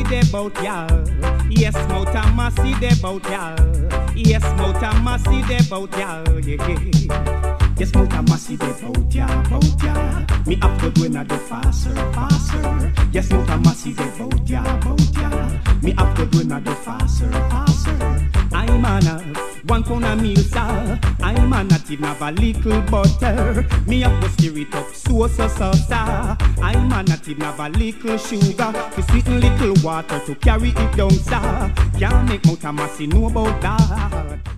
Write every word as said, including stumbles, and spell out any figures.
de bout ya. Yes, mouth a massy de bout ya. Yes, mouth a massy de bout ya. Yes, mouth a massy de bout ya, bout ya. Me have to do another faster, faster. Yes, mouth a massy de bout ya, bout ya. Me have to do another faster, faster. I'm on a one pound of meal, sir. I'm on a tin of a little butter. Me have to stir it up so, so, so, sir. I'm on a tin of a little sugar. To sweeten little water to carry it down, sir. Can't make mouth a massy know about that.